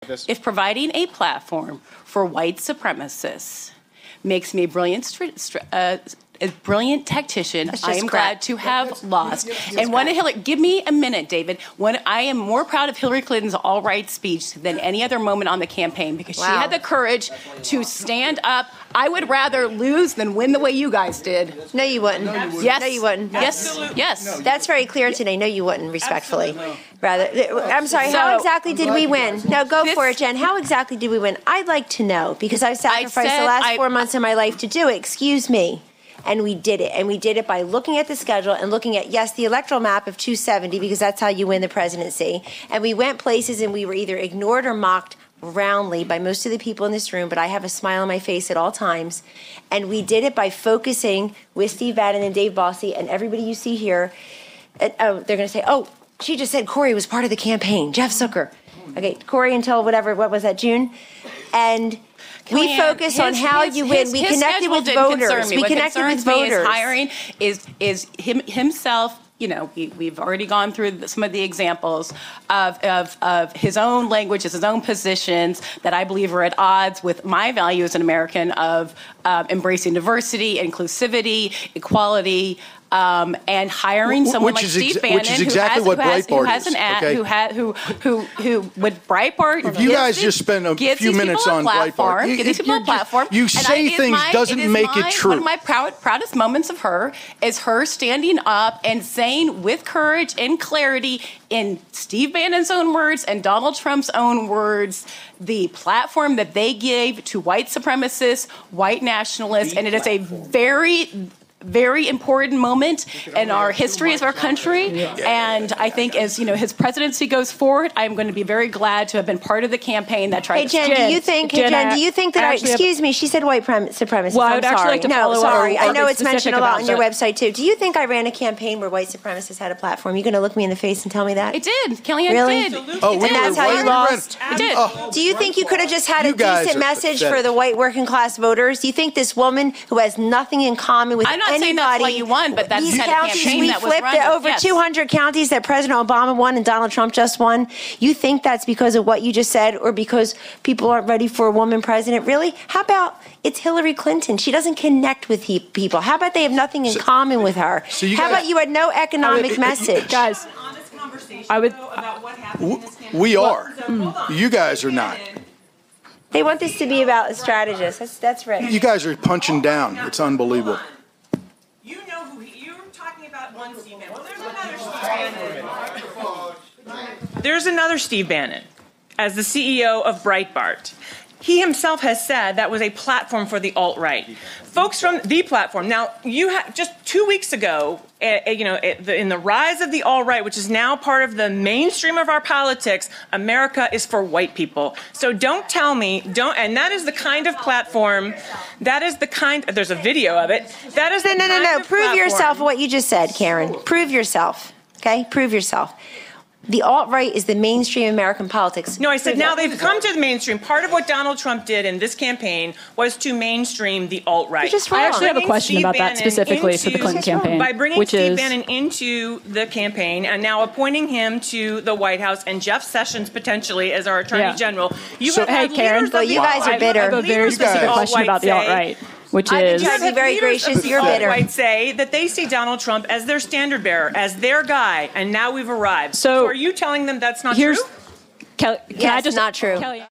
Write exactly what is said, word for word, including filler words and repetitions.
this. If providing a platform for white supremacists makes me a brilliant, stri- stri- uh, a brilliant tactician, I am crap. glad to have lost. And one of Hillary, give me a minute, David. When I am more proud of Hillary Clinton's all-right speech than any other moment on the campaign, because Wow. she had the courage to stand up. I would rather lose than win the way you guys did. No, you wouldn't. No, you wouldn't. Yes. No, you wouldn't. Yes. Yes. That's very clear today. No, you wouldn't, respectfully. Rather, I'm sorry, So- how exactly did we win? No, go This- for it, Jen. How exactly did we win? I'd like to know, because I've sacrificed said the last I- four months of my life to do it. Excuse me. And we did it. And we did it by looking at the schedule and looking at, yes, the electoral map of two seventy, because that's how you win the presidency. And we went places and we were either ignored or mocked roundly by most of the people in this room, but I have a smile on my face at all times. And we did it by focusing with Steve Bannon and Dave Bossie and everybody you see here. And, oh, they're going to say, oh, she just said Corey was part of the campaign. Jeff Zucker. Okay, Corey until whatever, what was that, June? And we Kellyanne, focus on his- how his- you win. his- We his connected schedule with didn't concern voters. me. We What connected with concerns me is voters. hiring is is him himself. You know, we, we've already gone through some of the examples of, of, of his own language, his own positions that I believe are at odds with my value as an American of uh, embracing diversity, inclusivity, equality, um, and hiring Wh- someone which like is Steve exa- Bannon, which is exactly who has, what who has, who Breitbart has an is, ad, okay? who had who who who with Breitbart. If you gives guys these- just spend a gives few these minutes people a on platform, Breitbart, you- gives these people you a platform. just- you and say I- it is things my- doesn't it is make it my- true. One of my proud, proudest moments of her is her standing up and saying with courage and clarity, in Steve Bannon's own words and Donald Trump's own words, the platform that they gave to white supremacists, white nationalists, and it is a very very important moment in our history of our country. And I think as you know his presidency goes forward, I'm going to be very glad to have been part of the campaign that tried Hey to Jen, Jen, do you think? Hey Jen, Jen, I- do you think that? I I, actually have- excuse me, she said white prem- supremacists. Well, I I'm would actually sorry. like to no, follow up sorry. or I know be it's mentioned specific a lot about on your that. website too. Do you think I ran a campaign where white supremacists had a platform? You going to look me in the face and tell me that? It did. Kellyanne Really? did. Oh, It we did. were that's how way you we lost. ran- It did. Oh, Do you think you could have just had You a guys decent are message pathetic. for the white working class voters? Do you think this woman who has nothing in common with I'm not anybody, saying that's why you won, but that's these the kind of counties campaign we that was flipped run. it over Yes. two hundred counties that President Obama won and Donald Trump just won. You think that's because of what you just said, or because people aren't ready for a woman president? Really? How about it's Hillary Clinton? She doesn't connect with he- people. How about they have nothing in common with her? so you How guys- about you had no economic I mean, it- it- message? Guys, honest conversation I would- though, about what happened in this campaign. we are. So, hold on. You guys are not. They want this to be about a strategist. That's that's right. You guys are punching down. It's unbelievable. You know who he, you're talking about one Steve Bannon. Well, there's another Steve Bannon. There's another Steve Bannon as the C E O of Breitbart. He himself has said that was a platform for the alt-right. Folks from the platform. Now, you ha- just two weeks ago, uh, uh, you know, uh, the, in the rise of the alt-right, which is now part of the mainstream of our politics, America is for white people. So don't tell me, don't, and that is the kind of platform, that is the kind, there's a video of it, that is the No, no, no, kind no. of Prove platform- yourself what you just said, Karen. Prove yourself. Okay? Prove yourself. The alt-right is the mainstream American politics. No, I said Prove now that. they've come to the mainstream. Part of what Donald Trump did in this campaign was to mainstream the alt-right. You're just wrong. I actually have a Bringing question Steve about that Bannon specifically for the into- Clinton campaign, By bringing which Steve is Bannon into the campaign and now appointing him to the White House and Jeff Sessions potentially as our Attorney Yeah. General. You So- have Hey, had Karen, leaders well, of the you guys are alt-right- bitter. I have a very leaders of the specific guys- question about the alt-right say- alt-right, which I is did You Be have very leaders of gracious, the you're bitter. alt-right say that they see Donald Trump as their standard bearer, as their guy, and now we've arrived. So- are you telling them that's not here's true? Kelly, can Yes, I just not true. Kelly,